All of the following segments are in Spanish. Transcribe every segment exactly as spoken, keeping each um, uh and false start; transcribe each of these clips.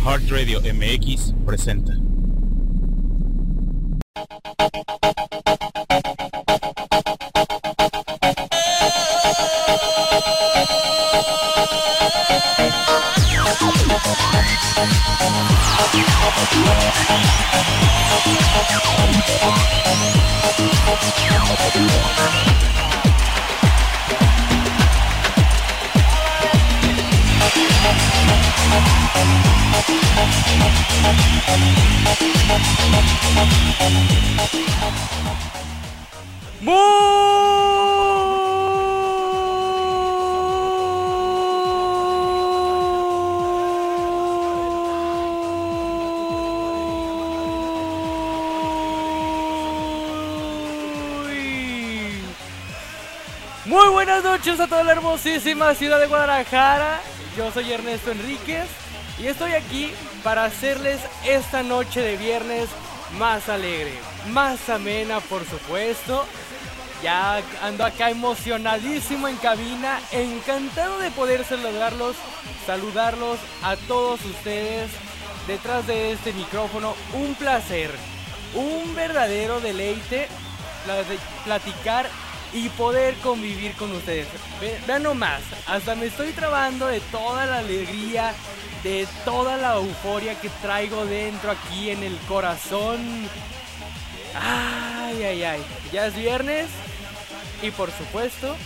Heart Radio M X presenta. Muy buenas noches a toda la hermosísima ciudad de Guadalajara. Yo soy Ernesto Enríquez y estoy aquí para hacerles esta noche de viernes más alegre, más amena, por supuesto. Ya ando acá emocionadísimo en cabina, encantado de poder saludarlos, saludarlos a todos ustedes detrás de este micrófono. Un placer, un verdadero deleite platicar y poder convivir con ustedes. Ve, vean nomás, hasta me estoy trabando de toda la alegría, de toda la euforia que traigo dentro aquí en el corazón. Ay, ay, ay, ya es viernes y por supuesto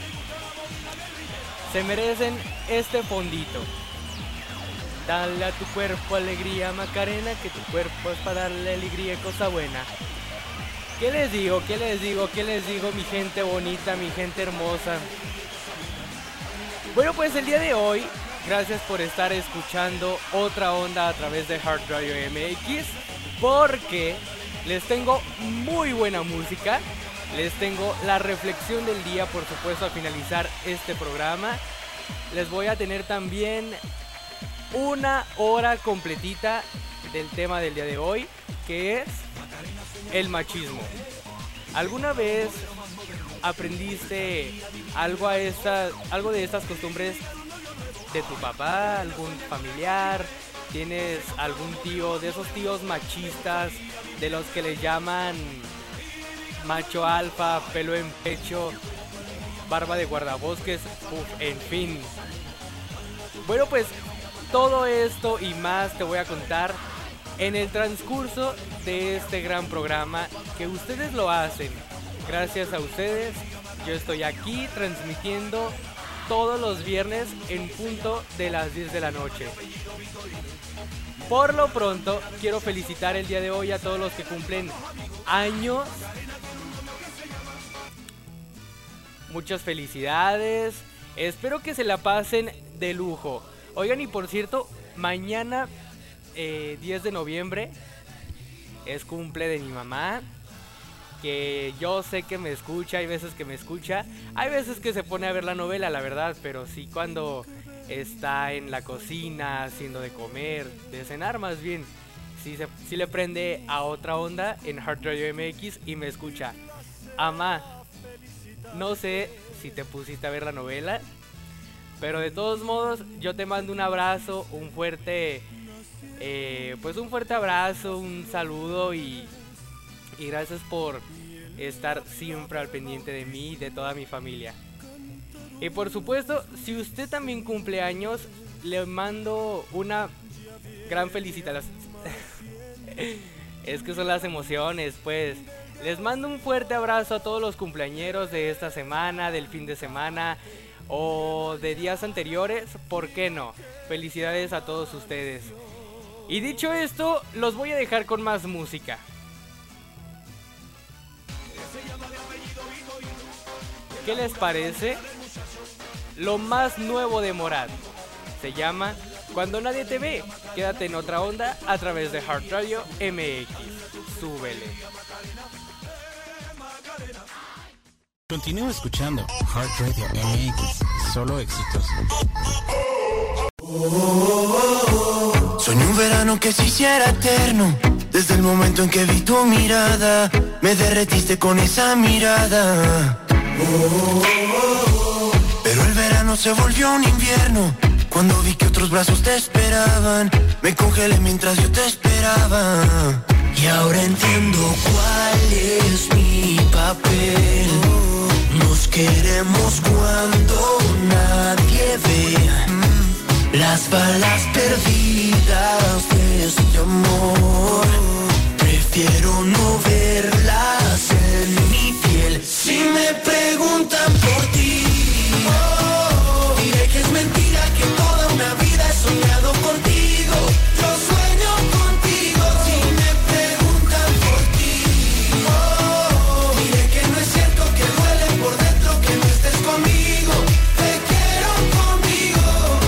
se merecen este fondito. Dale a tu cuerpo alegría, Macarena, que tu cuerpo es para darle alegría y cosa buena. ¿Qué les digo? ¿Qué les digo? ¿Qué les digo, mi gente bonita, mi gente hermosa? Bueno, pues el día de hoy, gracias por estar escuchando Otra Onda a través de Heart Radio M X, porque les tengo muy buena música, les tengo la reflexión del día, por supuesto, al finalizar este programa. Les voy a tener también una hora completita del tema del día de hoy, que es el machismo. ¿Alguna vez aprendiste algo a esta, algo de estas costumbres de tu papá, algún familiar? ¿Tienes algún tío de esos tíos machistas de los que les llaman macho alfa, pelo en pecho, barba de guardabosques, uf, en fin? Bueno, pues todo esto y más te voy a contar en el transcurso de este gran programa que ustedes lo hacen. Gracias a ustedes, yo estoy aquí transmitiendo todos los viernes en punto de las diez de la noche. Por lo pronto, quiero felicitar el día de hoy a todos los que cumplen años. Muchas felicidades. Espero que se la pasen de lujo. Oigan, y por cierto, mañana Eh, diez de noviembre es cumple de mi mamá, que yo sé que me escucha, hay veces que me escucha, hay veces que se pone a ver la novela, la verdad, pero sí cuando está en la cocina haciendo de comer, de cenar más bien, sí, se, sí le prende a Otra Onda en Heart Radio M X y me escucha. Amá, no sé si te pusiste a ver la novela, pero de todos modos yo te mando un abrazo, un fuerte... Eh, pues un fuerte abrazo, un saludo y, y gracias por estar siempre al pendiente de mí y de toda mi familia. Y por supuesto, si usted también cumple años, le mando una gran felicitación. Es que son las emociones, pues. Les mando un fuerte abrazo a todos los cumpleañeros de esta semana, del fin de semana o de días anteriores, ¿por qué no? Felicidades a todos ustedes. Y dicho esto, los voy a dejar con más música. ¿Qué les parece? Lo más nuevo de Morat. Se llama Cuando Nadie Te Ve. Quédate en Otra Onda a través de Heart Radio M X. Súbele. Continúa escuchando Heart Radio M X. Solo éxitos. Soñé un verano que se hiciera eterno. Desde el momento en que vi tu mirada, me derretiste con esa mirada. Pero el verano se volvió un invierno Cuando vi que otros brazos te esperaban, me congelé mientras yo te esperaba. Y ahora entiendo cuál es mi papel. Nos queremos cuando nadie ve las balas perdidas de este amor. Prefiero no verlas en mi piel. Si me preguntan por ti, oh, diré que es mentira, que toda una vida he soñado contigo. Yo sueño contigo. Si me preguntan por ti, oh, diré que no es cierto, que duele por dentro que no estés conmigo. Te quiero conmigo.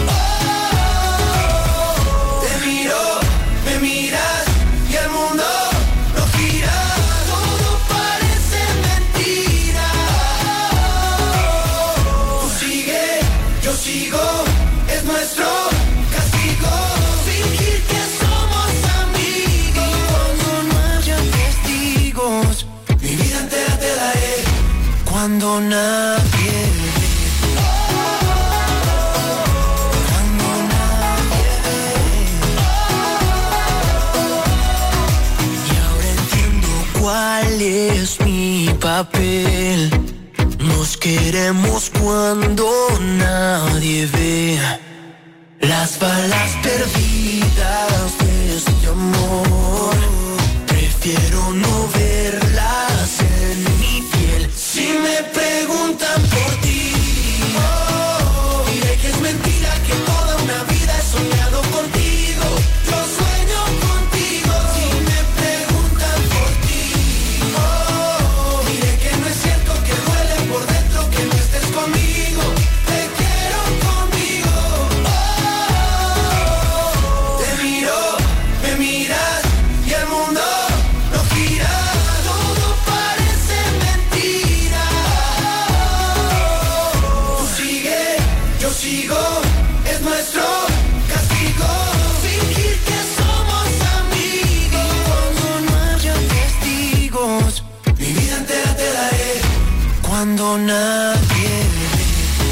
Oh, te miro, me miras y el mundo no gira. Todo parece mentira. Tú sigue, yo sigo, es nuestro castigo. Fingir que somos amigos. Cuando no haya testigos, mi vida entera te daré. Cuando nadie ve. Cuando nadie ve. Y ahora entiendo cuál es mi papel. Nos queremos cuando nadie ve las balas perdidas de este amor. Prefiero no verlas en mi piel. Si me preguntan por ti, oh, diré que es mentira, que toda una vida he soñado contigo. Yo sueño contigo. Si me preguntan por ti, oh, diré que no es cierto, que duele por dentro que no estés conmigo. Te quiero conmigo. Oh, te miro, me miras y el mundo no gira. Todo parece mentira. Tú sigue, yo sigo, es nuestro castigo. Fingir que somos amigos. Cuando no haya testigos, mi vida entera te daré. Cuando nadie ve.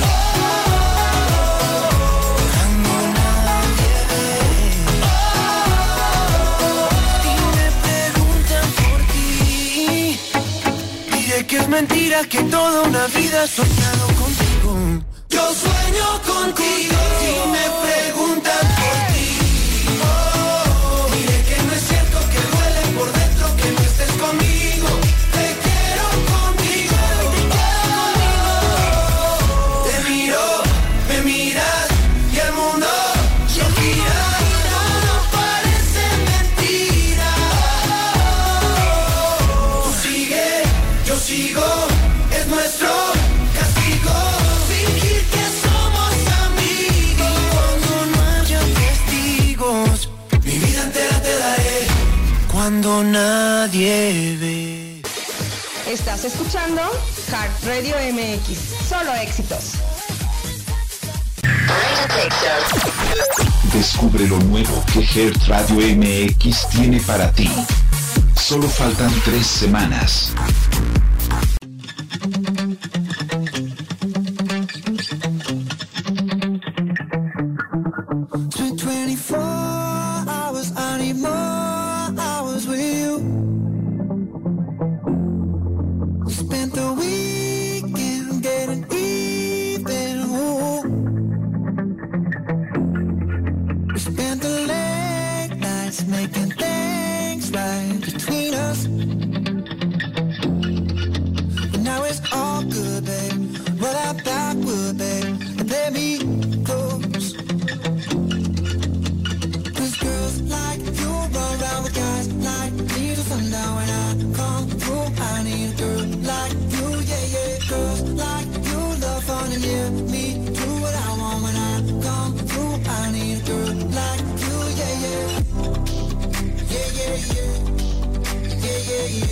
Cuando nadie ve. Y me preguntan por ti, diré que es mentira, que toda una vida he soñado contigo. Yo sueño contigo. Si me preguntan por ti, oh, diré que no es cierto, que duele por dentro que no estés conmigo. Te quiero conmigo. Te miro, me miras y el mundo no gira. Todo parece mentira. Tú sigue, yo sigo, es nuestro castigo. Fingir que somos amigos. Cuando no haya testigos, mi vida entera te daré. Cuando nadie ve. Estás escuchando Heart Radio M X, solo éxitos. Descubre lo nuevo que Heart Radio M X tiene para ti. Solo faltan tres semanas. twenty-four hours, I need more hours with you. We spent the weekend getting even. Ooh. We spent the late nights making things right between us. But now it's all good, babe. Roll out backward, babe, and play me close. Cause girls like you run around with guys like me till sundown. When I come through, I need a girl like you, yeah, yeah. Girls like you love fun and yeah, me do what I want. When I come through, I need a girl like you, yeah, yeah. Yeah, yeah, yeah. Yeah, yeah, yeah.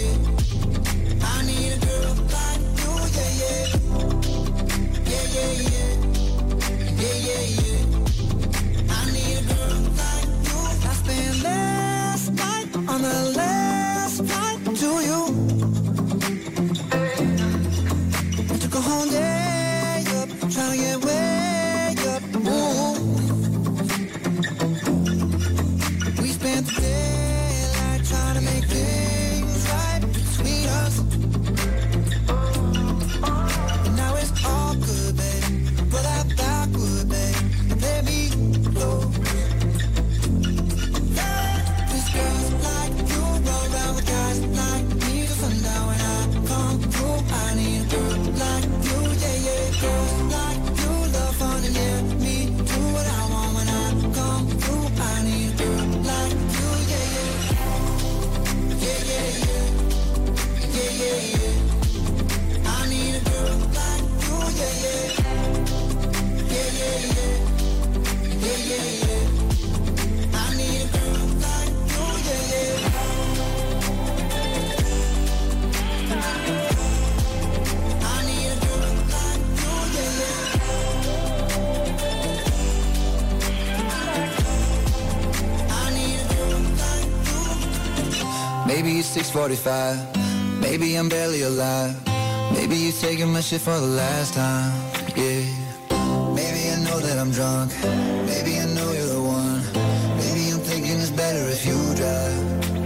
Maybe it's six forty-five. Maybe I'm barely alive. Maybe you're taking my shit for the last time. Yeah. Maybe I know that I'm drunk. Maybe I know you're the one. Maybe I'm thinking it's better if you drive.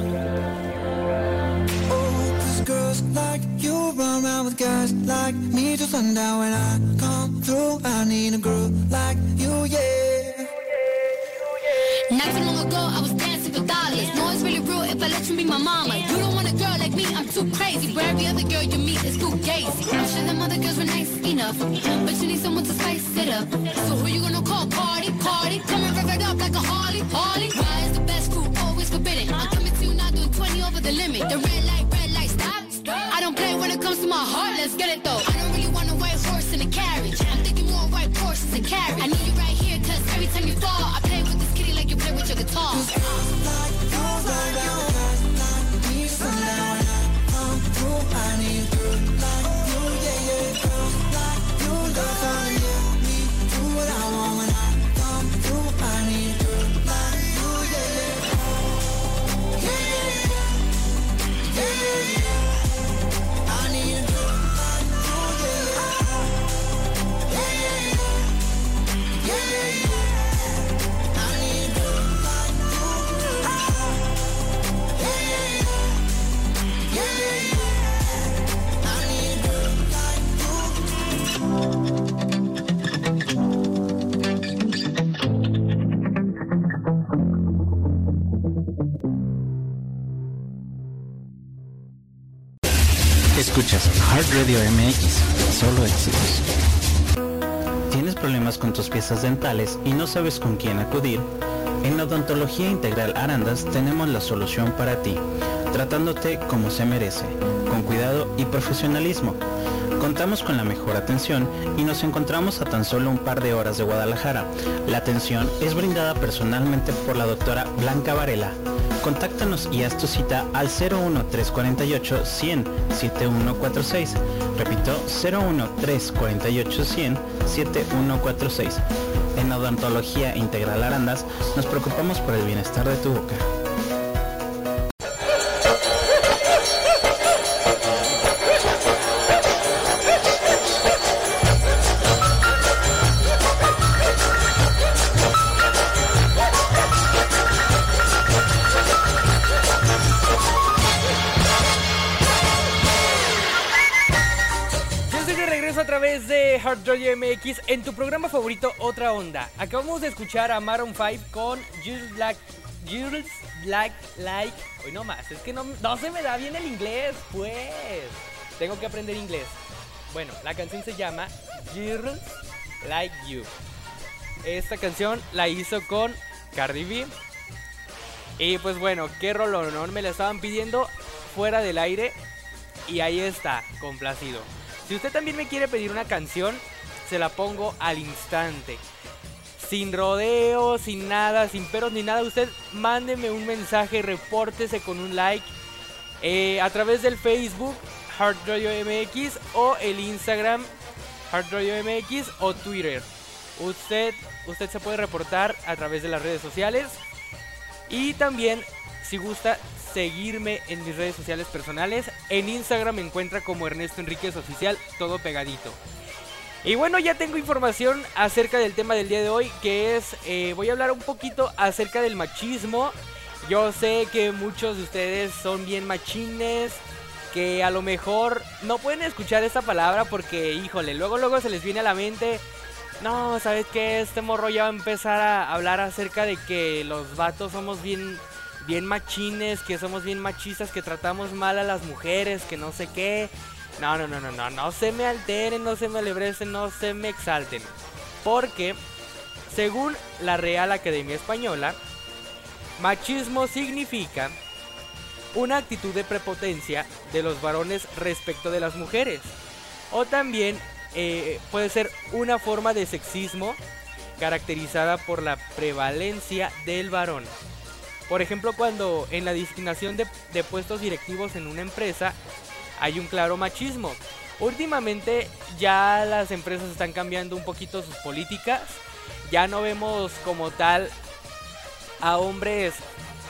Oh, cause girls like you run around with guys like me till sundown. When I come through, I need a girl like you, yeah. Not too long ago, I was dancing for dollars. No, it's really real if I let you be my mama. You don't want a girl like me, I'm too crazy. Where every other girl you meet is too gazy. I'm sure them other girls were nice enough, but you need someone to spice it up. So who you gonna call? Cardi, Cardi. Come and rev it up like a Harley, Harley. Why is the best crew always forbidden? I'm coming to you now doing twenty over the limit. The red light, red light, stop. I don't play when it comes to my heart, let's get it though. I don't really want a white horse in a carriage. I'm thinking more white horses and carriage. I need you right here, cause every time you fall, I play with this kitty like you play with your guitar. Escuchas Heart Radio M X, solo éxitos. ¿Tienes problemas con tus piezas dentales y no sabes con quién acudir? En Odontología Integral Arandas tenemos la solución para ti, tratándote como se merece, con cuidado y profesionalismo. Contamos con la mejor atención y nos encontramos a tan solo un par de horas de Guadalajara. La atención es brindada personalmente por la doctora Blanca Varela. Contáctanos y haz tu cita al cero uno tres cuatro ocho, cien, setenta y uno cuarenta y seis. Repito, cero uno tres cuatro ocho, cien, setenta y uno cuarenta y seis. En Odontología Integral Arandas nos preocupamos por el bienestar de tu boca. Heart Radio M X en tu programa favorito Otra Onda. Acabamos de escuchar a Maroon cinco con Just Like Girls Like Like. Hoy no más, es que no, no se me da bien el inglés, pues. Tengo que aprender inglés. Bueno, la canción se llama Girls Like You. Esta canción la hizo con Cardi B. Y pues bueno, qué rolón, ¿no? Me la estaban pidiendo fuera del aire. Y ahí está, complacido. Si usted también me quiere pedir una canción, se la pongo al instante. Sin rodeos, sin nada, sin peros ni nada. Usted mándeme un mensaje, repórtese con un like eh, a través del Facebook Heart Radio M X o el Instagram Heart Radio M X o Twitter. Usted, usted se puede reportar a través de las redes sociales. Y también, si gusta seguirme en mis redes sociales personales, en Instagram me encuentra como Ernesto Enríquez Oficial, todo pegadito. Y bueno, ya tengo información acerca del tema del día de hoy, que es, eh, voy a hablar un poquito acerca del machismo. Yo sé que muchos de ustedes son bien machines, que a lo mejor no pueden escuchar esta palabra porque, híjole, luego luego se les viene a la mente, no, ¿sabes qué? Este morro ya va a empezar a hablar acerca de que los vatos somos bien... bien machines, que somos bien machistas, que tratamos mal a las mujeres, que no sé qué. No, no, no, no, no, no se me alteren, no se me alebrecen, no se me exalten. Porque, según la Real Academia Española, machismo significa una actitud de prepotencia de los varones respecto de las mujeres. O también eh, puede ser una forma de sexismo caracterizada por la prevalencia del varón. Por ejemplo, cuando en la designación de, de puestos directivos en una empresa hay un claro machismo. Últimamente ya las empresas están cambiando un poquito sus políticas. Ya no vemos como tal a hombres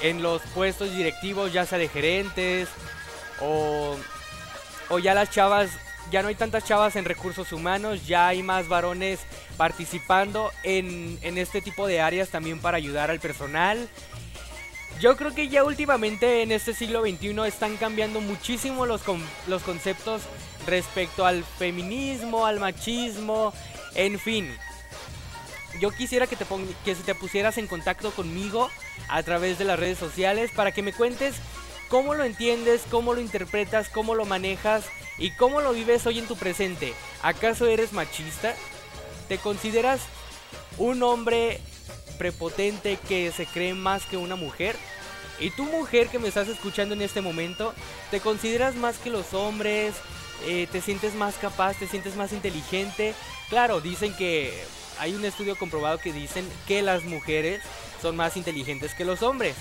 en los puestos directivos, ya sea de gerentes o, o ya las chavas, ya no hay tantas chavas en recursos humanos, ya hay más varones participando en, en este tipo de áreas también para ayudar al personal. Yo creo que ya últimamente en este siglo veintiuno están cambiando muchísimo los, con, los conceptos respecto al feminismo, al machismo, en fin. Yo quisiera que te, pon- que te pusieras en contacto conmigo a través de las redes sociales para que me cuentes cómo lo entiendes, cómo lo interpretas, cómo lo manejas y cómo lo vives hoy en tu presente. ¿Acaso eres machista? ¿Te consideras un hombre prepotente que se cree más que una mujer? Y tú, mujer que me estás escuchando en este momento, ¿te consideras más que los hombres? Eh, ¿Te sientes más capaz? ¿Te sientes más inteligente? Claro, dicen que hay un estudio comprobado que dicen que las mujeres son más inteligentes que los hombres.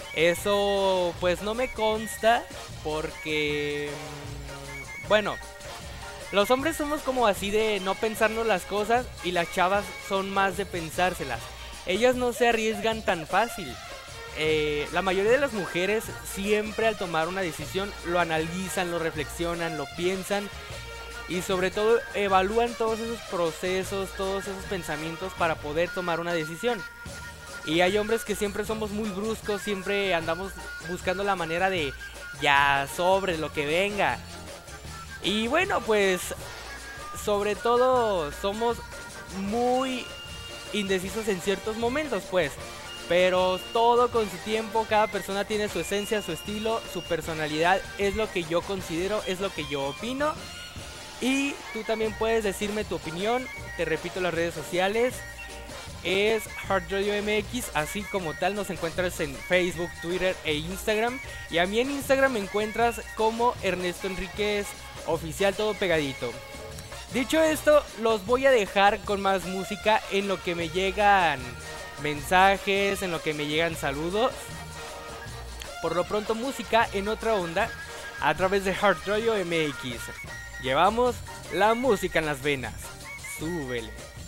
Eso pues no me consta porque, bueno, los hombres somos como así de no pensarnos las cosas y las chavas son más de pensárselas. Ellas no se arriesgan tan fácil. Eh, la mayoría de las mujeres siempre al tomar una decisión lo analizan, lo reflexionan, lo piensan y sobre todo evalúan todos esos procesos, todos esos pensamientos para poder tomar una decisión. Y hay hombres que siempre somos muy bruscos, siempre andamos buscando la manera de ya sobre lo que venga. Y bueno, pues sobre todo somos muy indecisos en ciertos momentos, pues. Pero todo con su tiempo, cada persona tiene su esencia, su estilo, su personalidad. Es lo que yo considero, es lo que yo opino. Y tú también puedes decirme tu opinión. Te repito, las redes sociales es Heart Radio M X, así como tal nos encuentras en Facebook, Twitter e Instagram. Y a mí en Instagram me encuentras como Ernesto Enríquez Oficial, todo pegadito. Dicho esto, los voy a dejar con más música en lo que me llegan mensajes, en lo que me llegan saludos. Por lo pronto, música en otra onda a través de Heart Radio M X. Llevamos la música en las venas. Súbele.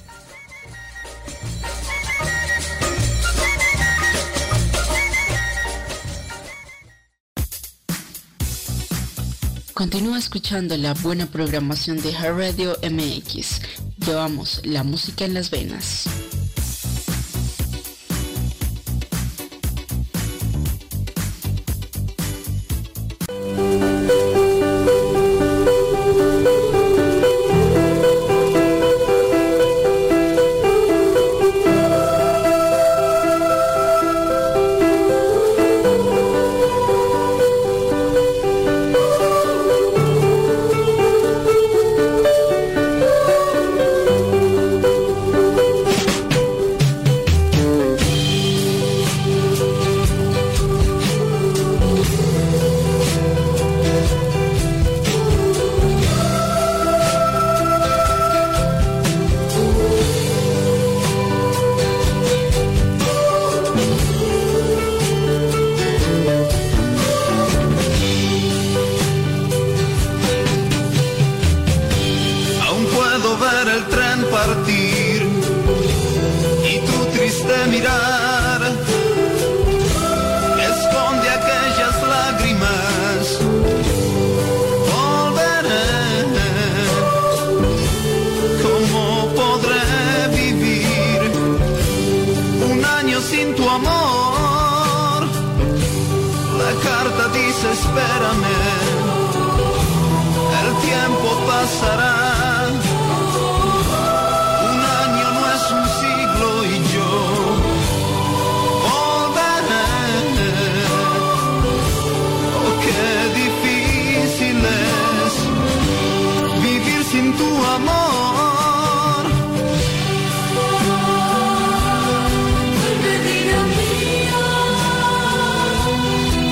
Continúa escuchando la buena programación de Heart Radio M X. Llevamos la música en las venas.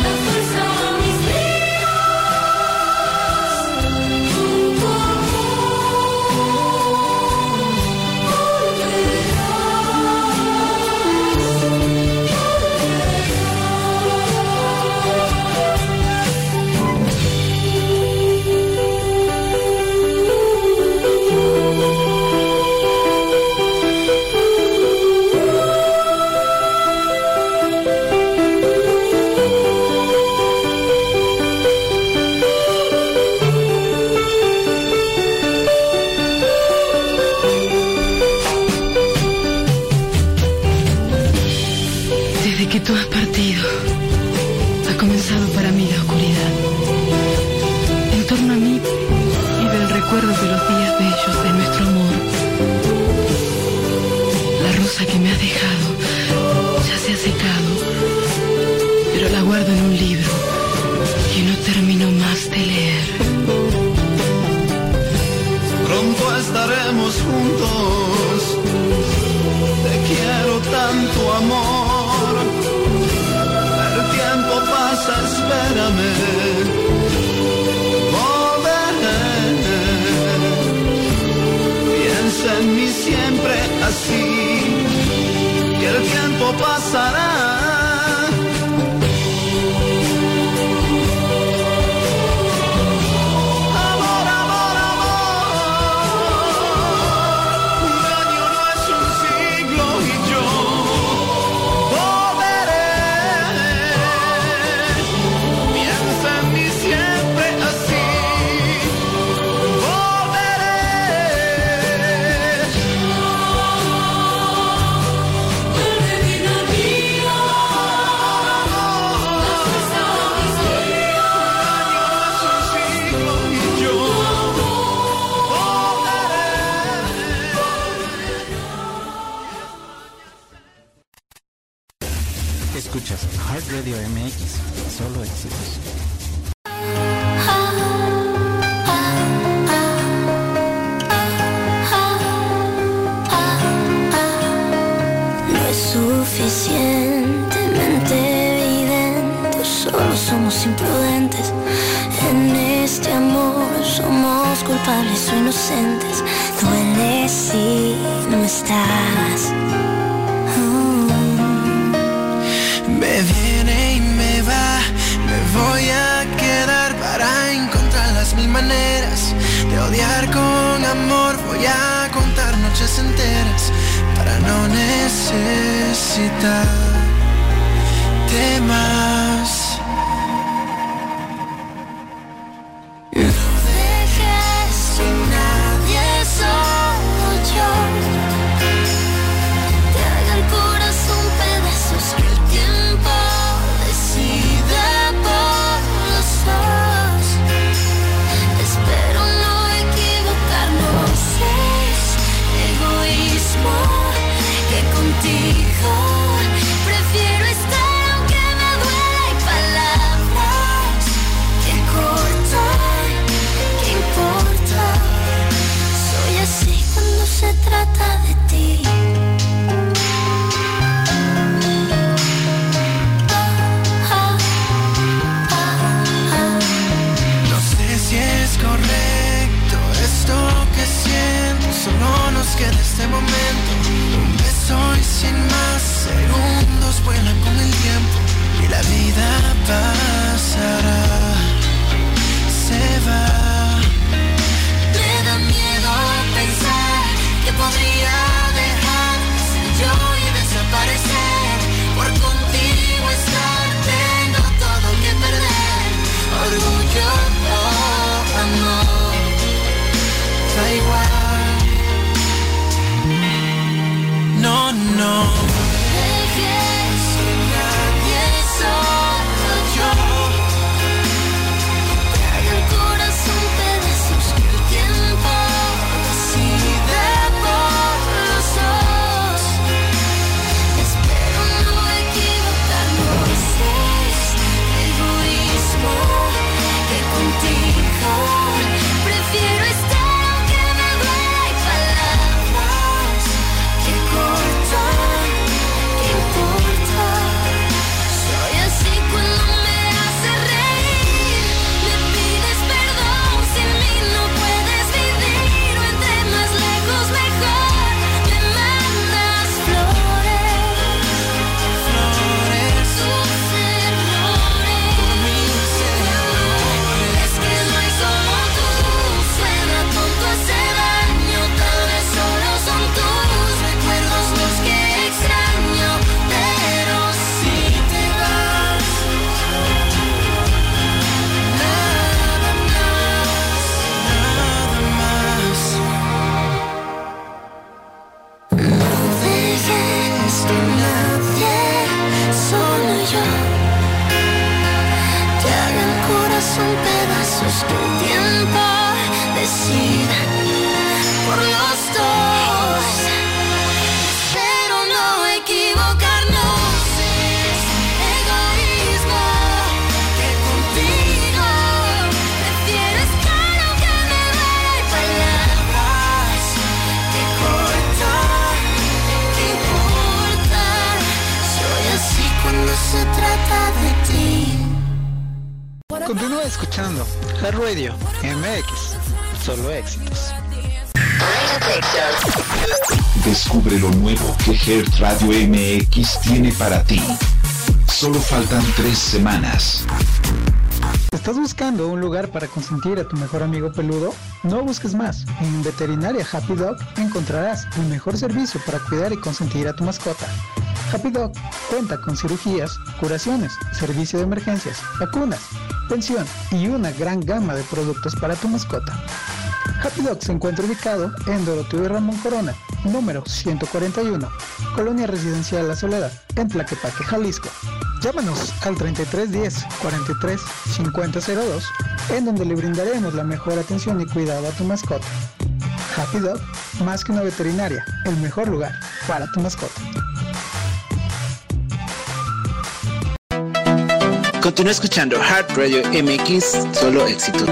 Oh, Desde que tú has partido, ha comenzado para mí la oscuridad. En torno a mí vive el recuerdo de los días bellos de nuestro amor. La rosa que me has dejado ya se ha secado, pero la guardo en un libro que no termino más de leer. Pronto estaremos juntos, te quiero tanto, amor. El tiempo pasa, espérame, volveré. Piensa en mí siempre así, que el tiempo pasará. Escuchas Heart Radio M X, solo éxitos. No es suficientemente evidente, solo somos imprudentes. En este amor somos culpables o inocentes. Duele si no estás. Me viene y me va, me voy a quedar para encontrar las mil maneras de odiar con amor. Voy a contar noches enteras para no necesitarte más. No dejes que nadie, solo yo, te haga el corazón pedazos, que el tiempo decida por los dos. Espero no equivocarnos, es egoísmo que contigo prefiero estar aunque me duela y que el tiempo decida por los dos, pero no equivocarnos. Es egoísmo que contigo prefieres claro que me duela y palabras que cortan. ¿Qué importa? Soy así cuando se trata de ti. Continúa escuchando Hard Radio M X, solo éxitos. Descubre lo nuevo que Heart Radio M X tiene para ti. Solo faltan tres semanas. ¿Estás buscando un lugar para consentir a tu mejor amigo peludo? No busques más. En Veterinaria Happy Dog encontrarás el mejor servicio para cuidar y consentir a tu mascota. Happy Dog cuenta con cirugías, curaciones, servicio de emergencias, vacunas, pensión y una gran gama de productos para tu mascota. Happy Dog se encuentra ubicado en Doroteo y Ramón Corona, número ciento cuarenta y uno, Colonia Residencial La Soledad, en Tlaquepaque, Jalisco. Llámanos al treinta y tres diez, cuarenta y tres, cincuenta cero dos, en donde le brindaremos la mejor atención y cuidado a tu mascota. Happy Dog, más que una veterinaria, el mejor lugar para tu mascota. Continúa escuchando Hard Radio M X, solo éxito.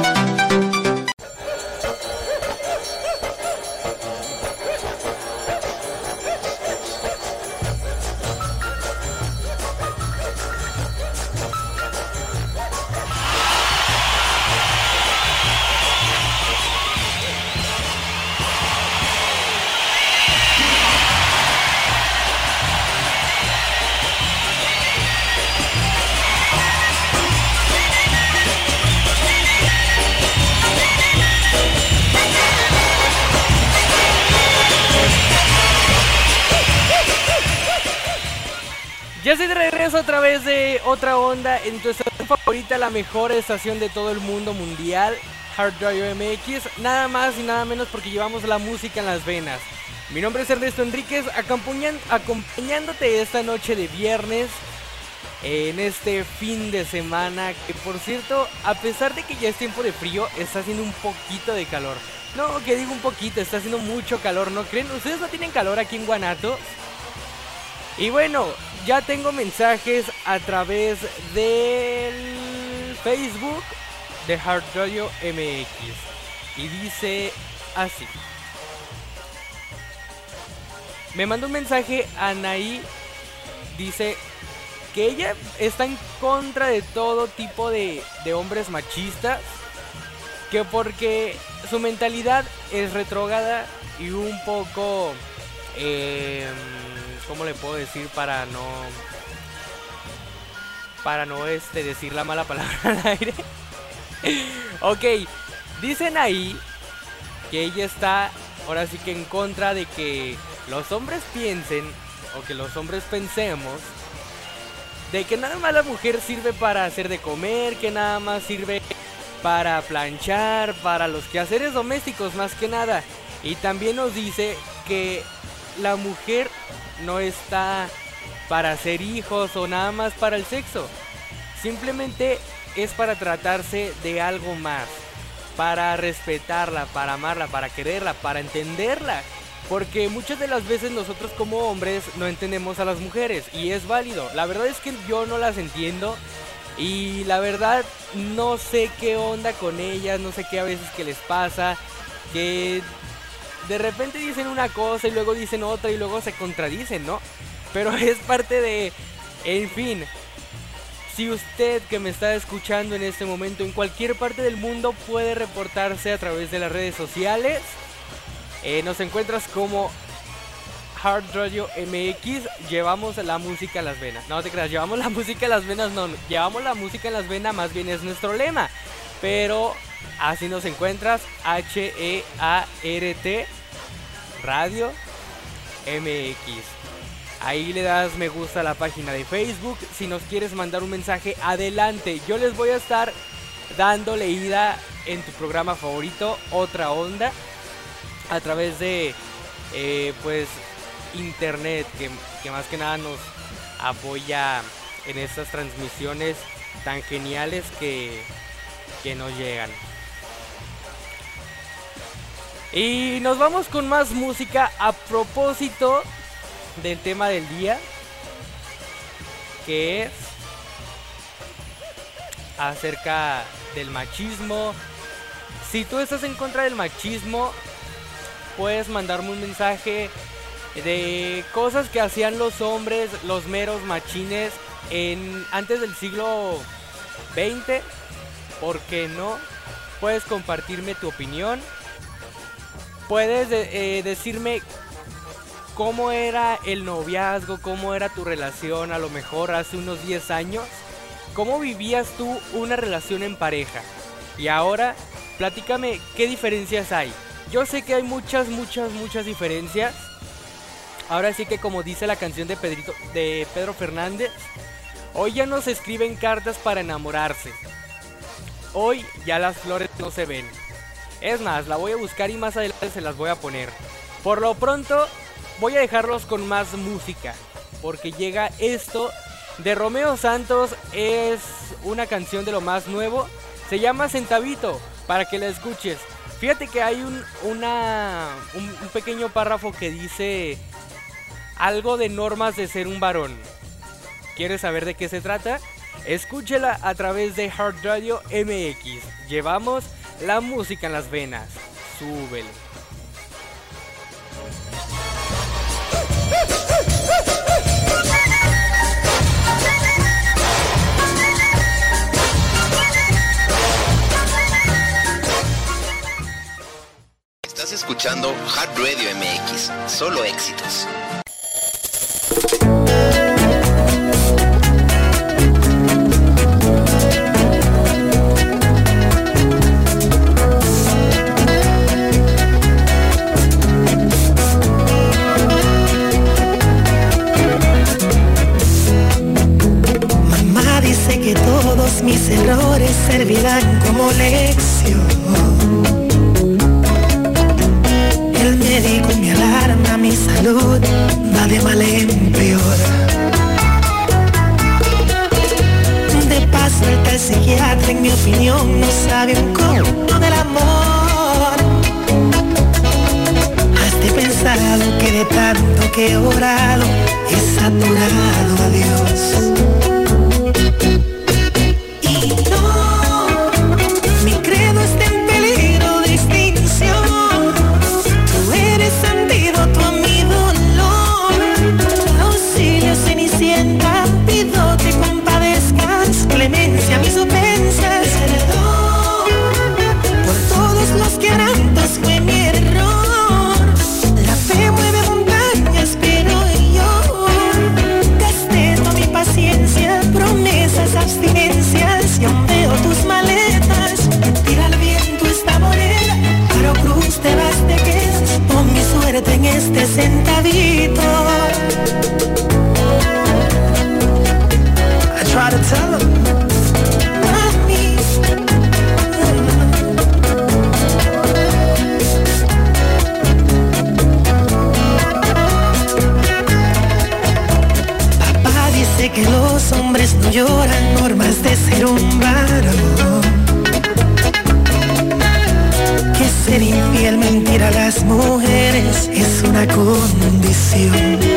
Ya estoy de regreso a través de Otra Onda en tu estación favorita, la mejor estación de todo el mundo mundial, Hard Radio M X, nada más y nada menos porque llevamos la música en las venas. Mi nombre es Ernesto Enríquez, acompañan, acompañándote esta noche de viernes, en este fin de semana, que por cierto, a pesar de que ya es tiempo de frío, está haciendo un poquito de calor. No, que digo un poquito, está haciendo mucho calor, ¿no creen? ¿Ustedes no tienen calor aquí en Guanato? Y bueno, ya tengo mensajes a través del Facebook de Hard Radio M X. Y dice así. Me mandó un mensaje Anaí. Dice que ella está en contra de todo tipo de, de hombres machistas. Que porque su mentalidad es retrógrada y un poco... Eh, ¿Cómo le puedo decir para no... Para no este, decir la mala palabra al aire? Ok, dicen ahí que ella está ahora sí que en contra de que los hombres piensen, o que los hombres pensemos, de que nada más la mujer sirve para hacer de comer, que nada más sirve para planchar, para los quehaceres domésticos más que nada. Y también nos dice que la mujer no está para hacer hijos o nada más para el sexo. Simplemente es para tratarse de algo más, para respetarla, para amarla, para quererla, para entenderla. Porque muchas de las veces nosotros como hombres no entendemos a las mujeres y es válido. La verdad es que yo no las entiendo y la verdad no sé qué onda con ellas, no sé qué a veces que les pasa, que de repente dicen una cosa y luego dicen otra y luego se contradicen, ¿no? Pero es parte de... En fin, si usted que me está escuchando en este momento en cualquier parte del mundo puede reportarse a través de las redes sociales. Eh, nos encuentras como Hard Radio M X, llevamos la música a las venas. No te creas, llevamos la música a las venas, no, llevamos la música a las venas, más bien es nuestro lema. Pero así nos encuentras, H E A R T Radio M X. Ahí le das me gusta a la página de Facebook. Si nos quieres mandar un mensaje, adelante. Yo les voy a estar dando leída en tu programa favorito, Otra Onda, a través de eh, pues internet, que, que más que nada nos apoya en estas transmisiones tan geniales que, que nos llegan. Y nos vamos con más música a propósito del tema del día, que es acerca del machismo. Si tú estás en contra del machismo, puedes mandarme un mensaje de cosas que hacían los hombres, los meros machines, en antes del siglo veinte. ¿Por qué no? Puedes compartirme tu opinión. Puedes de, eh, decirme cómo era el noviazgo, cómo era tu relación a lo mejor hace unos diez años. ¿Cómo vivías tú una relación en pareja? Y ahora, platícame qué diferencias hay. Yo sé que hay muchas, muchas, muchas diferencias. Ahora sí que, como dice la canción de, Pedrito, de Pedro Fernández, hoy ya no se escriben cartas para enamorarse. Hoy ya las flores no se ven. Es más, la voy a buscar y más adelante se las voy a poner. Por lo pronto, voy a dejarlos con más música, porque llega esto de Romeo Santos. Es una canción de lo más nuevo. Se llama Centavito, para que la escuches. Fíjate que hay un, una, un, un pequeño párrafo que dice algo de normas de ser un varón. ¿Quieres saber de qué se trata? Escúchela a través de Heart Radio M X. Llevamos la música en las venas. Súbele. Estás escuchando Heart Radio M X. Solo éxitos. Que todos mis errores servirán como lección. El médico me alarma, mi salud va de mal en peor. De paso el tal psiquiatra, en mi opinión, no sabe un cómo del amor. Has pensado que de tanto que he orado he saturado a Dios. Pido te compadezcas, clemencia a mis ofensas, perdón por todos los quebrantos, fue mi error. La fe mueve montañas, pero yo gasté toda mi paciencia, promesas, abstinencias, y aún veo tus maletas. Tira al viento esta moneda, Caro Cruz te vas de quesos, pon mi suerte en este centavito. Try to tell them, mami. Papá dice que los hombres no lloran, normas de ser un varón. Que ser infiel, mentir a las mujeres es una condición.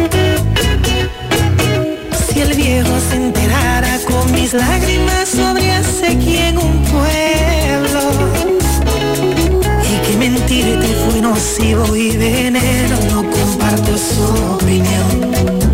Si el viejo se enterara con mis lágrimas sobre acequia en un pueblo, y que mentirte fue nocivo y veneno, no comparto su opinión.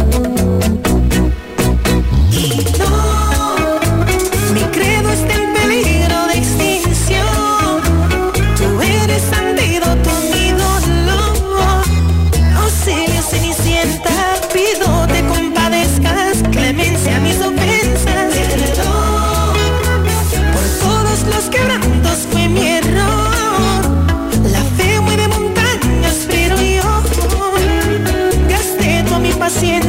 Y no, mi credo está en peligro de extinción. Tú eres antídoto, mi dolor. Auxilio Cenicienta, pido te compadezcas, clemencia a mis ofensas, perdón por todos los quebrantos, fue mi error. La fe mueve montañas, pero yo gasté toda mi paciencia,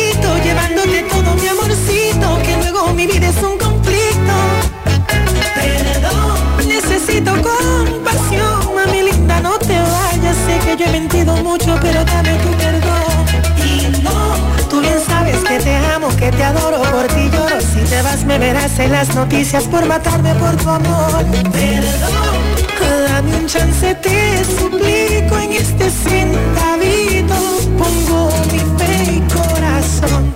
despacito, llevándote todo mi amorcito, que luego mi vida es un conflicto. Perdón, necesito compasión, mami linda, no te vayas, sé que yo he mentido mucho, pero dame tu perdón. Y no, tú bien sabes que te amo, que te adoro, por ti lloro, si te vas me verás en las noticias por matarme por tu amor. Perdón, dame un chance, te suplico, en este centavito pongo mi fe y corazón.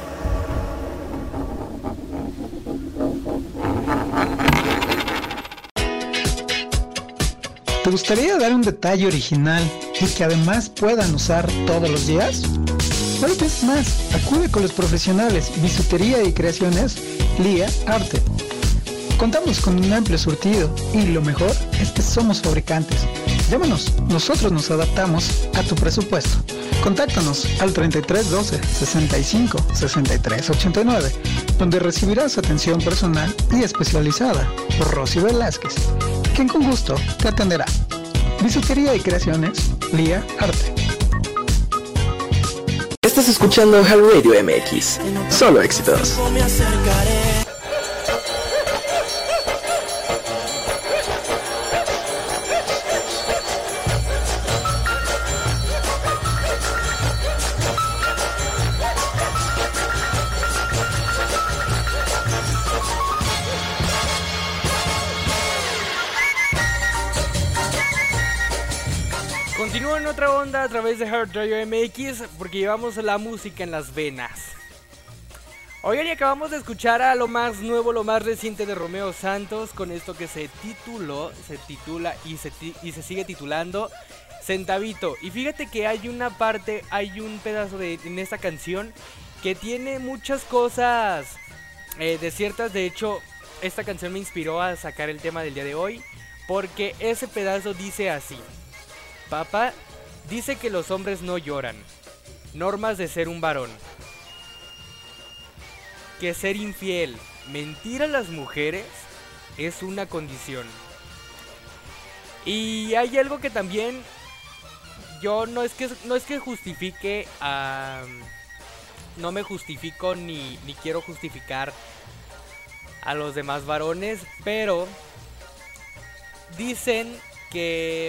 ¿Te gustaría dar un detalle original y que además puedan usar todos los días? No lo pienses más, acude con los profesionales Bisutería y Creaciones Lía Arte. Contamos con un amplio surtido y lo mejor es que somos fabricantes. Llámanos, nosotros nos adaptamos a tu presupuesto. Contáctanos al treinta y tres doce, sesenta y cinco, sesenta y tres ochenta y nueve, donde recibirás atención personal y especializada por Rosy Velázquez, quien con gusto te atenderá. Bisutería y Creaciones Lía Arte. Estás escuchando Hard Radio M X, solo éxitos. Continúo en otra onda a través de Hard Radio M X porque llevamos la música en las venas. Oigan, y acabamos de escuchar a lo más nuevo, lo más reciente de Romeo Santos con esto que se tituló, se titula y se, ti- y se sigue titulando Centavito. Y fíjate que hay una parte, hay un pedazo de, en esta canción que tiene muchas cosas eh, desiertas. De hecho, esta canción me inspiró a sacar el tema del día de hoy porque ese pedazo dice así. Papá dice que los hombres no lloran. Normas de ser un varón. Que ser infiel, mentir a las mujeres es una condición. Y hay algo que también yo no es que no es que justifique, uh, no me justifico ni, ni quiero justificar a los demás varones, pero dicen que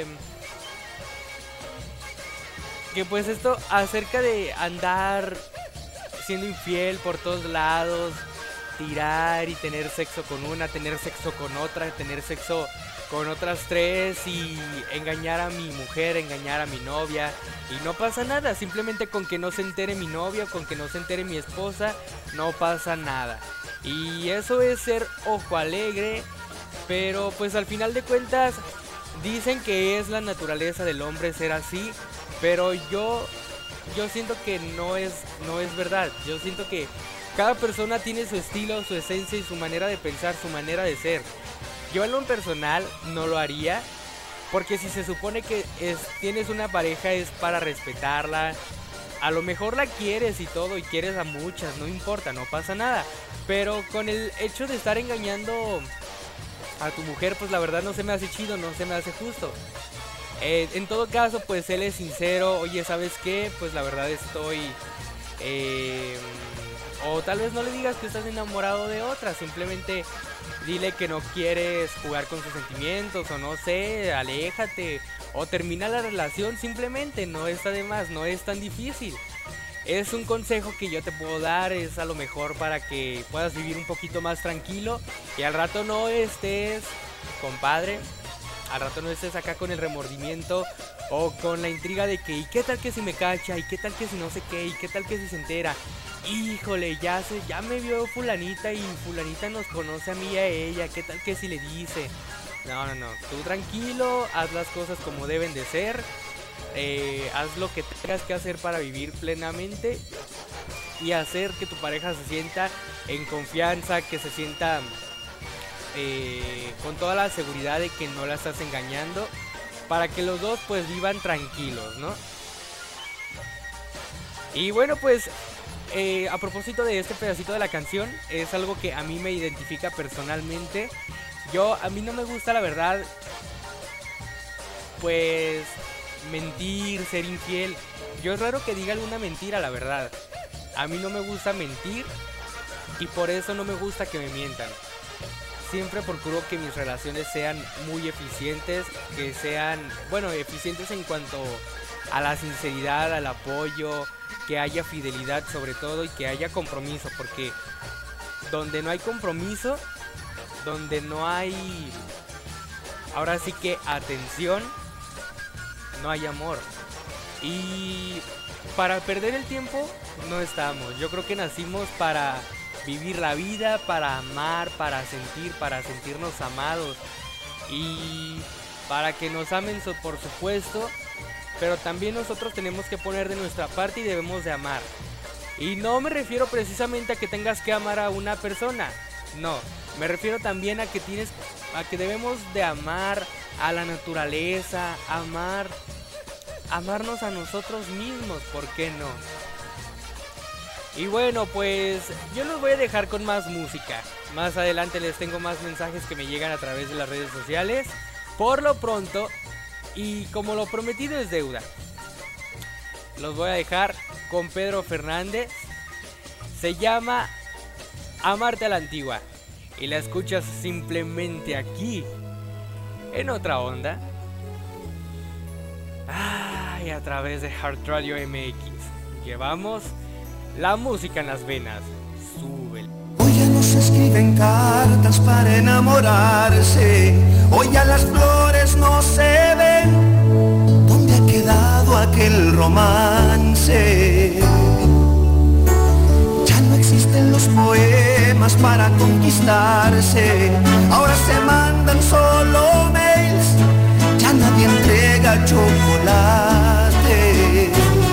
que pues esto acerca de andar siendo infiel por todos lados, tirar y tener sexo con una, tener sexo con otra, tener sexo con otras tres y engañar a mi mujer, engañar a mi novia, y no pasa nada, simplemente con que no se entere mi novia, con que no se entere mi esposa, no pasa nada. Y eso es ser ojo alegre, pero pues al final de cuentas dicen que es la naturaleza del hombre ser así. Pero yo, yo siento que no es, no es verdad. Yo siento que cada persona tiene su estilo, su esencia y su manera de pensar, su manera de ser. Yo en lo personal no lo haría, porque si se supone que es, tienes una pareja es para respetarla. A lo mejor la quieres y todo, y quieres a muchas, no importa, no pasa nada. Pero con el hecho de estar engañando a tu mujer, pues la verdad no se me hace chido, no se me hace justo. Eh, en todo caso, pues él es sincero. Oye, ¿sabes qué? Pues la verdad estoy... Eh, o tal vez no le digas que estás enamorado de otra. Simplemente dile que no quieres jugar con sus sentimientos. O no sé, aléjate. O termina la relación simplemente. No está de más, no es tan difícil. Es un consejo que yo te puedo dar. Es a lo mejor para que puedas vivir un poquito más tranquilo. Y al rato no estés, compadre, al rato no estés acá con el remordimiento o con la intriga de que ¿y qué tal que si me cacha? ¿Y qué tal que si no sé qué? ¿Y qué tal que si se entera? Híjole, ya se, ya me vio fulanita y fulanita nos conoce a mí y a ella. ¿Qué tal que si le dice? No, no, no. Tú tranquilo, haz las cosas como deben de ser. Eh, haz lo que tengas que hacer para vivir plenamente y hacer que tu pareja se sienta en confianza, que se sienta... Eh, con toda la seguridad de que no la estás engañando, para que los dos pues vivan tranquilos, ¿no? Y bueno, pues eh, a propósito de este pedacito de la canción, es algo que a mí me identifica personalmente. Yo, a mí no me gusta, la verdad, pues mentir, ser infiel. Yo es raro que diga alguna mentira, la verdad. A mí no me gusta mentir y por eso no me gusta que me mientan. Siempre procuro que mis relaciones sean muy eficientes, que sean, bueno, eficientes en cuanto a la sinceridad, al apoyo, que haya fidelidad sobre todo y que haya compromiso, porque donde no hay compromiso, donde no hay, ahora sí que atención, no hay amor. Y para perder el tiempo no estamos. Yo creo que nacimos para vivir la vida, para amar, para sentir, para sentirnos amados y para que nos amen, por supuesto, pero también nosotros tenemos que poner de nuestra parte y debemos de amar. Y no me refiero precisamente a que tengas que amar a una persona, no, me refiero también a que tienes, a que debemos de amar a la naturaleza, amar, amarnos a nosotros mismos, ¿por qué no? Y bueno, pues yo los voy a dejar con más música. Más adelante les tengo más mensajes que me llegan a través de las redes sociales. Por lo pronto, y como lo prometido es deuda, los voy a dejar con Pedro Fernández. Se llama Amarte a la Antigua. Y la escuchas simplemente aquí, en Otra Onda. Ay, a través de Heart Radio M X. Llevamos la música en las venas. Súbele. Hoy ya no se escriben cartas para enamorarse. Hoy ya las flores no se ven. ¿Dónde ha quedado aquel romance? Ya no existen los poemas para conquistarse. Ahora se mandan solo mails. Ya nadie entrega chocolate.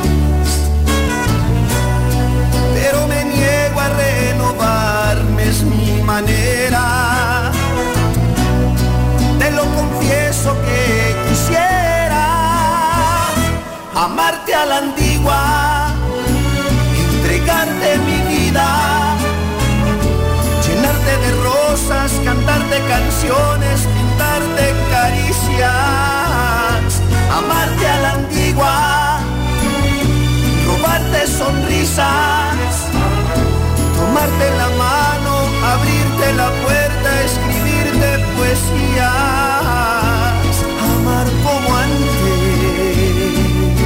Pero me niego a renovarme, es mi manera. Te lo confieso que quisiera amarte a la antigua, entregarte mi vida, llenarte de rosas, cantarte canciones, pintarte caricias, amarte a la antigua, robarte sonrisas, tomarte la mano, abrirte la puerta, escribirte poesías, amar como antes.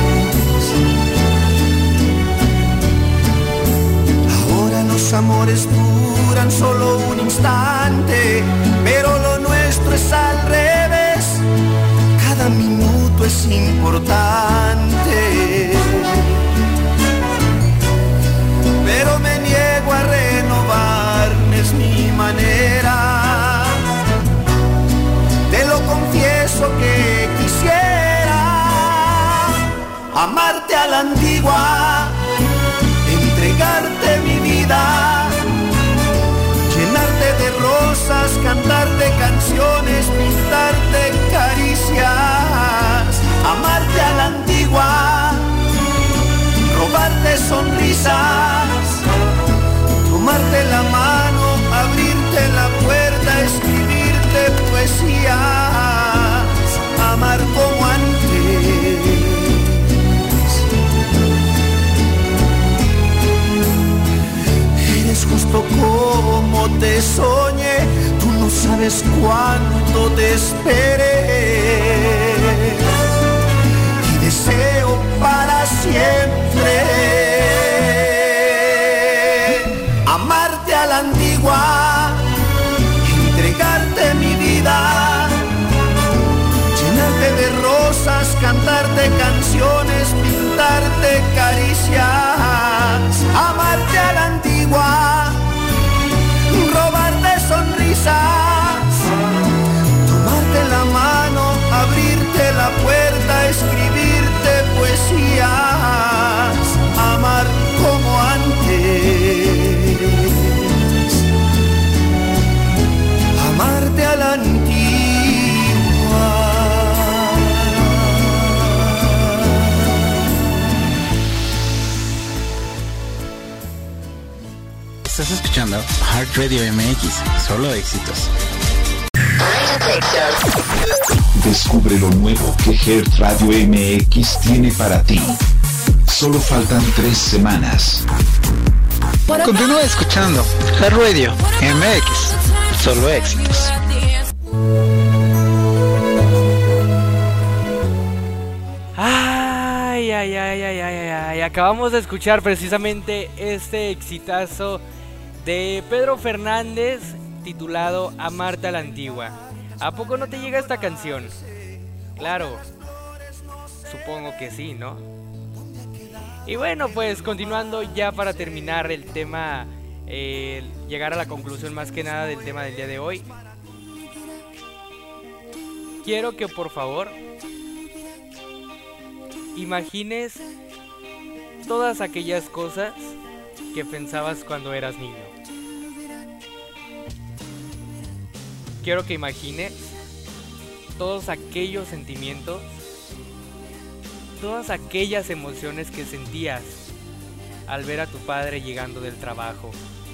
Ahora los amores duran solo un instante, pero lo nuestro es al revés, cada minuto es importante. Pero me niego a renovarme, es mi manera. Te lo confieso que quisiera amarte a la antigua, entregarte mi vida, llenarte de rosas, cantarte canciones, pintarte caricias, amarte a la antigua, robarte sonrisas, tomarte la mano, abrirte la puerta, escribirte poesías, amar como antes. Eres justo como te soñé, tú no sabes cuánto te esperé. Deseo para siempre amarte a la antigua, entregarte mi vida, llenarte de rosas, cantarte canciones, pintarte caricias, amarte a la antigua, robarte sonrisas, tomarte la mano, abrirte la puerta, escribirte poesías, amar como antes, amarte a la antigua. Estás escuchando Heart Radio M X, solo éxitos. Descubre lo nuevo que Heart Radio M X tiene para ti. Solo faltan tres semanas. Continúa escuchando Hard Radio M X, solo éxitos. Ay, ay, ay, ay, ay, ay, acabamos de escuchar precisamente este exitazo de Pedro Fernández titulado Amarte a la Antigua. ¿A poco no te llega esta canción? Claro, supongo que sí, ¿no? Y bueno, pues continuando ya para terminar el tema, eh, llegar a la conclusión más que nada del tema del día de hoy. Quiero que por favor imagines todas aquellas cosas que pensabas cuando eras niño. Quiero que imagines todos aquellos sentimientos, todas aquellas emociones que sentías al ver a tu padre llegando del trabajo.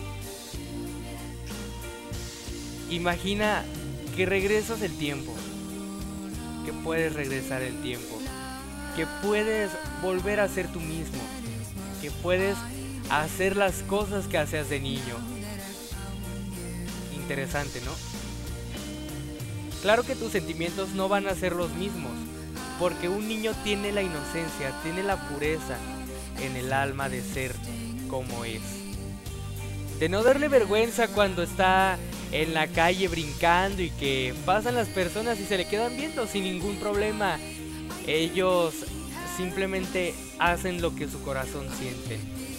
Imagina que regresas el tiempo, que puedes regresar el tiempo, que puedes volver a ser tú mismo, que puedes hacer las cosas que hacías de niño. Interesante, ¿no? Claro que tus sentimientos no van a ser los mismos, porque un niño tiene la inocencia, tiene la pureza en el alma de ser como es. De no darle vergüenza cuando está en la calle brincando y que pasan las personas y se le quedan viendo sin ningún problema. Ellos simplemente hacen lo que su corazón siente.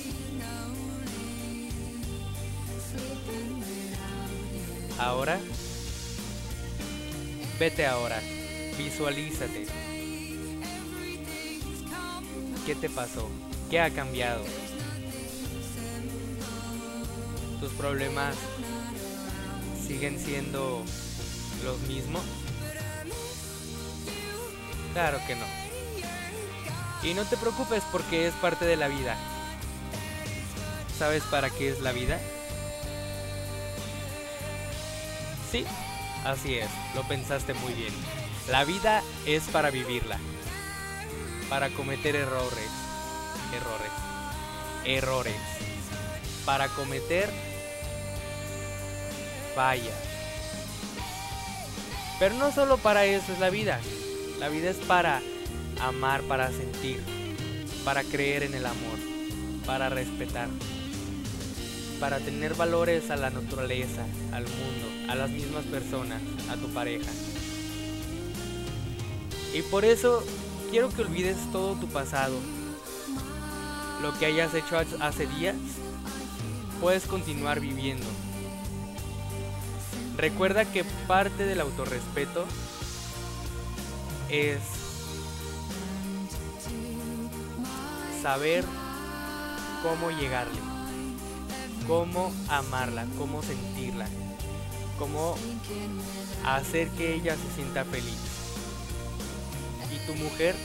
Ahora, vete ahora, visualízate. ¿Qué te pasó? ¿Qué ha cambiado? ¿Tus problemas siguen siendo los mismos? Claro que no. Y no te preocupes porque es parte de la vida. ¿Sabes para qué es la vida? Sí, así es, lo pensaste muy bien. La vida es para vivirla, para cometer errores, errores, errores, para cometer fallas. Pero no solo para eso es la vida. La vida es para amar, para sentir, para creer en el amor, para respetar, para tener valores a la naturaleza, al mundo, a las mismas personas, a tu pareja. Y por eso quiero que olvides todo tu pasado. Lo que hayas hecho hace días, puedes continuar viviendo. Recuerda que parte del autorrespeto es saber cómo llegarle, cómo amarla, cómo sentirla, cómo hacer que ella se sienta feliz. Y tu mujer,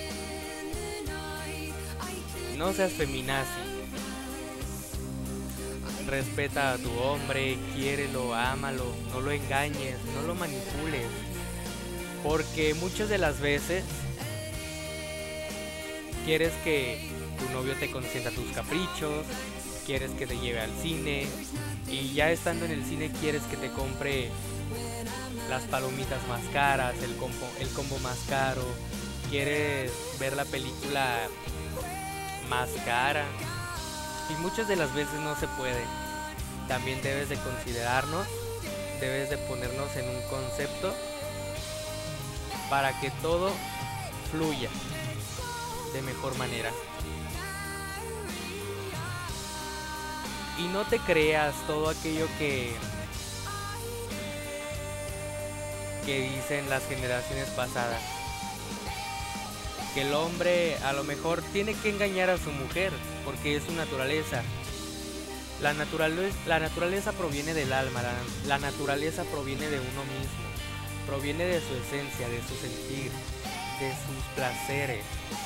no seas feminazi. Respeta a tu hombre, quiérelo, ámalo, no lo engañes, no lo manipules. Porque muchas de las veces quieres que tu novio te consienta tus caprichos, quieres que te lleve al cine y ya estando en el cine quieres que te compre las palomitas más caras, el combo, el combo más caro, quieres ver la película más cara y muchas de las veces no se puede. También debes de considerarnos, debes de ponernos en un concepto para que todo fluya de mejor manera. Y no te creas todo aquello que que dicen las generaciones pasadas, que el hombre a lo mejor tiene que engañar a su mujer porque es su naturaleza. La naturaleza, la naturaleza proviene del alma, la, la naturaleza proviene de uno mismo, proviene de su esencia, de su sentir, de sus placeres.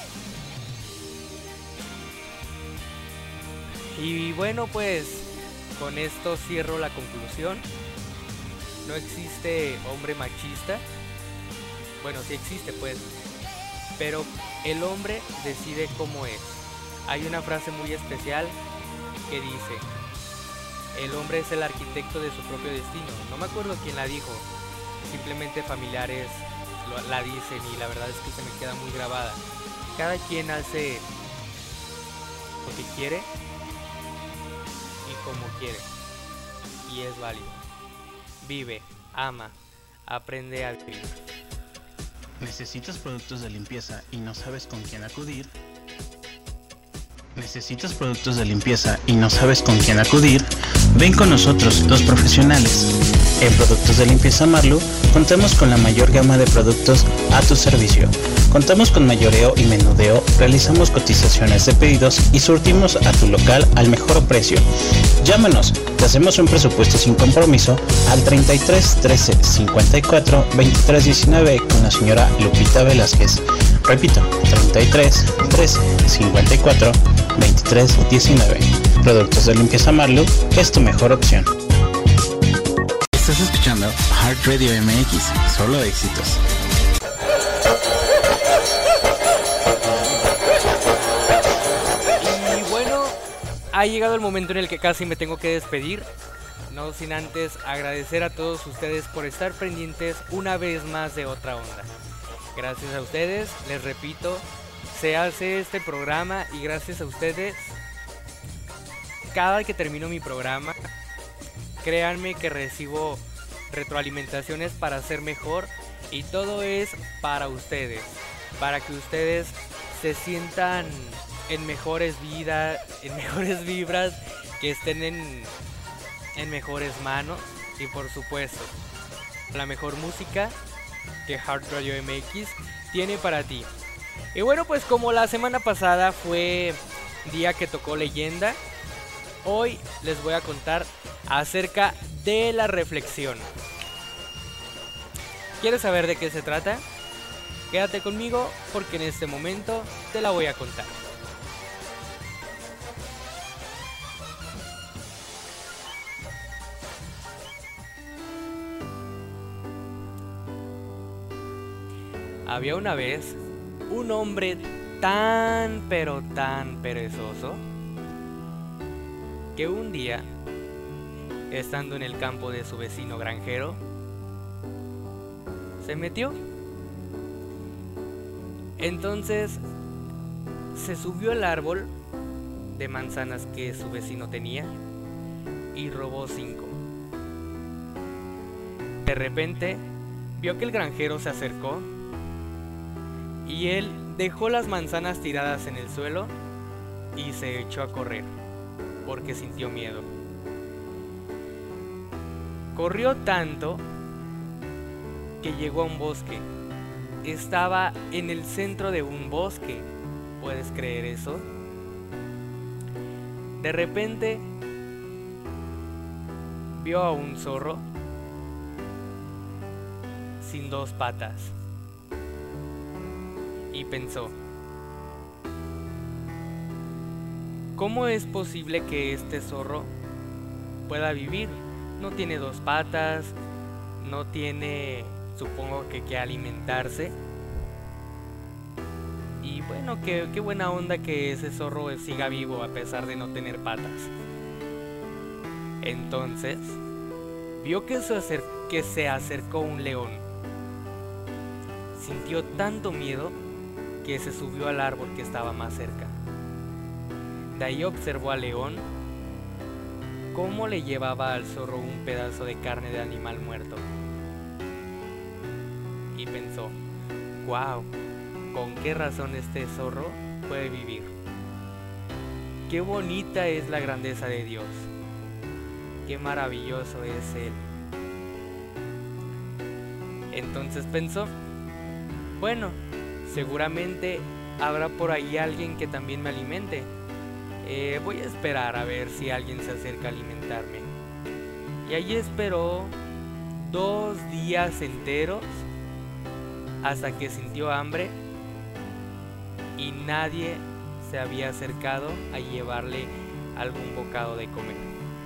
Y bueno, pues con esto cierro la conclusión. No existe hombre machista. Bueno, sí existe pues, pero el hombre decide cómo es. Hay una frase muy especial que dice: el hombre es el arquitecto de su propio destino. No me acuerdo quién la dijo, simplemente familiares lo, la dicen y la verdad es que se me queda muy grabada. Cada quien hace lo que quiere y como quiere, y es válido. Vive, ama, aprende a vivir. ¿Necesitas productos de limpieza y no sabes con quién acudir? ¿Necesitas productos de limpieza y no sabes con quién acudir? Ven con nosotros, los profesionales. En Productos de Limpieza Marlu contamos con la mayor gama de productos a tu servicio. Contamos con mayoreo y menudeo, realizamos cotizaciones de pedidos y surtimos a tu local al mejor precio. Llámanos, te hacemos un presupuesto sin compromiso al treinta y tres trece cincuenta y cuatro veintitrés diecinueve con la señora Lupita Velázquez. Repito, treinta y tres trece cincuenta y cuatro veintitrés diecinueve. Productos de Limpieza Marlu es tu mejor opción. Estás escuchando Heart Radio M X, solo éxitos. Y bueno, ha llegado el momento en el que casi me tengo que despedir. No sin antes agradecer a todos ustedes por estar pendientes una vez más de Otra Onda. Gracias a ustedes, les repito, se hace este programa y gracias a ustedes, cada que termino mi programa, créanme que recibo retroalimentaciones para ser mejor y todo es para ustedes, para que ustedes se sientan en mejores vidas, en mejores vibras, que estén en, en mejores manos y por supuesto la mejor música que Heart Radio M X tiene para ti. Y bueno, pues como la semana pasada fue día que tocó leyenda, hoy les voy a contar acerca de la reflexión. ¿Quieres saber de qué se trata? Quédate conmigo porque en este momento te la voy a contar. Había una vez un hombre tan pero tan perezoso que un día, estando en el campo de su vecino granjero, se metió. Entonces se subió al árbol de manzanas que su vecino tenía y robó cinco. De repente vio que el granjero se acercó y él dejó las manzanas tiradas en el suelo y se echó a correr porque sintió miedo. Corrió tanto que llegó a un bosque. Estaba en el centro de un bosque. ¿Puedes creer eso? De repente vio a un zorro sin dos patas y pensó: ¿cómo es posible que este zorro pueda vivir? No tiene dos patas, no tiene, supongo que que alimentarse. Y bueno, qué, qué buena onda que ese zorro siga vivo a pesar de no tener patas. Entonces vio que se, acer- que se acercó un león. Sintió tanto miedo que se subió al árbol que estaba más cerca. De ahí observó al león cómo le llevaba al zorro un pedazo de carne de animal muerto. Y pensó: wow, ¿con qué razón este zorro puede vivir? Qué bonita es la grandeza de Dios. Qué maravilloso es Él. Entonces pensó: bueno, seguramente habrá por ahí alguien que también me alimente. Eh, voy a esperar a ver si alguien se acerca a alimentarme. Y allí esperó dos días enteros hasta que sintió hambre y nadie se había acercado a llevarle algún bocado de comer.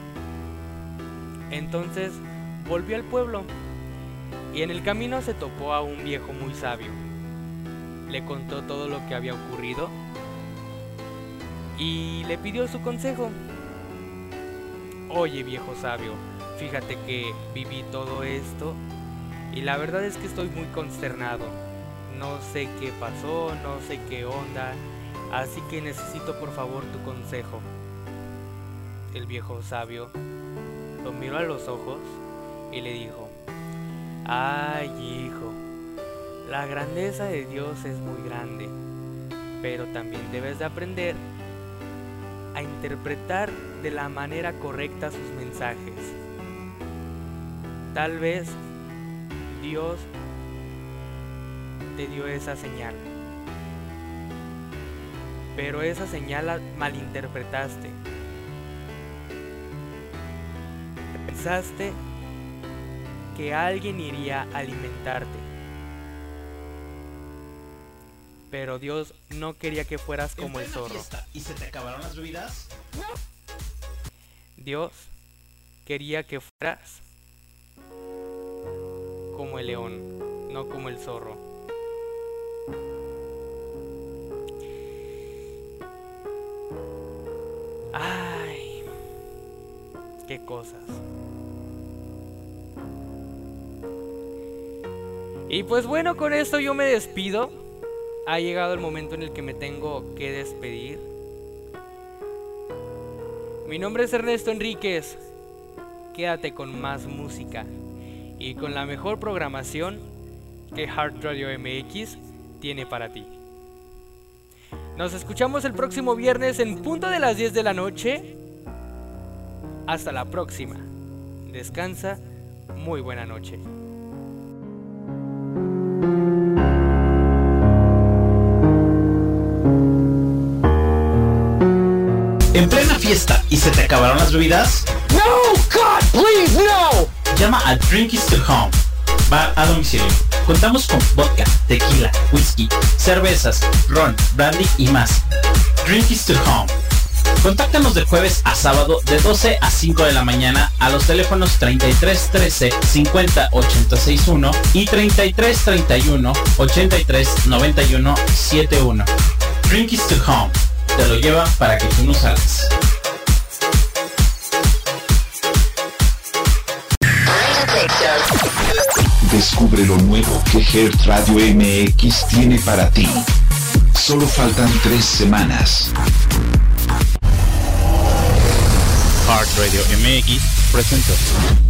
Entonces volvió al pueblo y en el camino se topó a un viejo muy sabio. Le contó todo lo que había ocurrido y le pidió su consejo. oye viejo sabio, fíjate que viví todo esto y la verdad es que estoy muy consternado. No sé qué pasó, no sé qué onda, así que necesito por favor tu consejo. El viejo sabio lo miró a los ojos y le dijo: ay hijo, la grandeza de Dios es muy grande, pero también debes de aprender a interpretar de la manera correcta sus mensajes. Tal vez Dios te dio esa señal, pero esa señal la malinterpretaste. Pensaste que alguien iría a alimentarte, pero Dios no quería que fueras como el zorro. ¿Y se te acabaron las bebidas? Dios quería que fueras como el león, no como el zorro. Ay, qué cosas. Y pues bueno, con esto yo me despido. Ha llegado el momento en el que me tengo que despedir. Mi nombre es Ernesto Enríquez. Quédate con más música y con la mejor programación que Heart Radio M X tiene para ti. Nos escuchamos el próximo viernes en punto de las diez de la noche. Hasta la próxima. Descansa. Muy buena noche. ¿En plena fiesta y se te acabaron las bebidas? No, God, please, no. Llama a Drinkies to Home, bar a domicilio. Contamos con vodka, tequila, whisky, cervezas, ron, brandy y más. Drinkies to Home. Contáctanos de jueves a sábado de doce a cinco de la mañana a los teléfonos treinta y tres trece cincuenta ochenta sesenta y uno y treinta y tres treinta y uno ochenta y tres noventa y uno setenta y uno. Drinkies to Home. Te lo lleva para que tú no salgas. Descubre lo nuevo que Heart Radio M X tiene para ti. Solo faltan tres semanas. Heart Radio M X presentó